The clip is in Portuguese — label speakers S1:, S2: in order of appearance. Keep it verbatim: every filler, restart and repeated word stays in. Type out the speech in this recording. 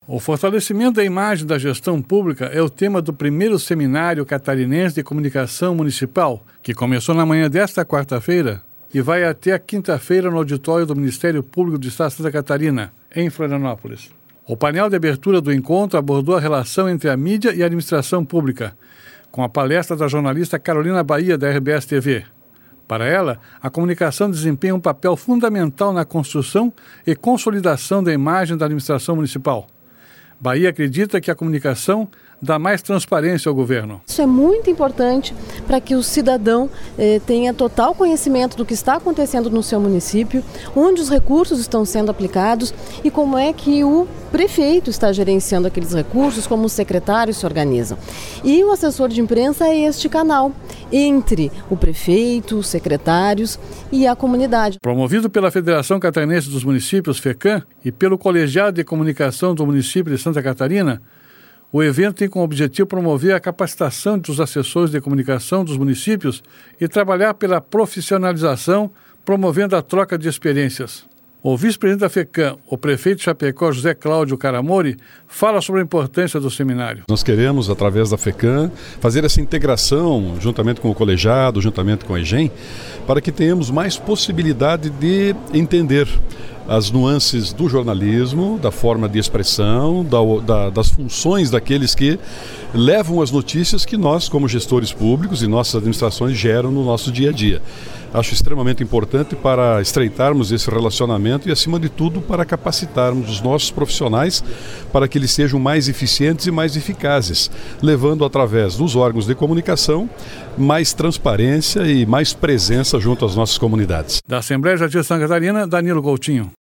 S1: O fortalecimento da imagem da gestão pública é o tema do primeiro Seminário Catarinense de Comunicação Municipal, que começou na manhã desta quarta-feira e vai até a quinta-feira no auditório do Ministério Público do Estado de Santa Catarina, em Florianópolis. O painel de abertura do encontro abordou a relação entre a mídia e a administração pública, com a palestra da jornalista Carolina Bahia, da R B S T V. Para ela, a comunicação desempenha um papel fundamental na construção e consolidação da imagem da administração municipal. Bahia acredita que a comunicação dá mais transparência ao governo.
S2: Isso é muito importante para que o cidadão eh, tenha total conhecimento do que está acontecendo no seu município, onde os recursos estão sendo aplicados e como é que o prefeito está gerenciando aqueles recursos, como os secretários se organizam. E o assessor de imprensa é este canal entre o prefeito, os secretários e a comunidade.
S1: Promovido pela Federação Catarinense dos Municípios, FECAM, e pelo Colegiado de Comunicação do município de Santa Catarina, o evento tem como objetivo promover a capacitação dos assessores de comunicação dos municípios e trabalhar pela profissionalização, promovendo a troca de experiências. O vice-presidente da FECAM, o prefeito de Chapecó, José Cláudio Caramori, fala sobre a importância do seminário.
S3: Nós queremos, através da FECAM, fazer essa integração, juntamente com o colegiado, juntamente com a EGEM, para que tenhamos mais possibilidade de entender as nuances do jornalismo, da forma de expressão, da, da, das funções daqueles que levam as notícias que nós, como gestores públicos e nossas administrações, geram no nosso dia a dia. Acho extremamente importante para estreitarmos esse relacionamento e, acima de tudo, para capacitarmos os nossos profissionais para que eles sejam mais eficientes e mais eficazes, levando, através dos órgãos de comunicação, mais transparência e mais presença junto às nossas comunidades.
S1: Da Assembleia Legislativa de Santa Catarina, Danilo Coutinho.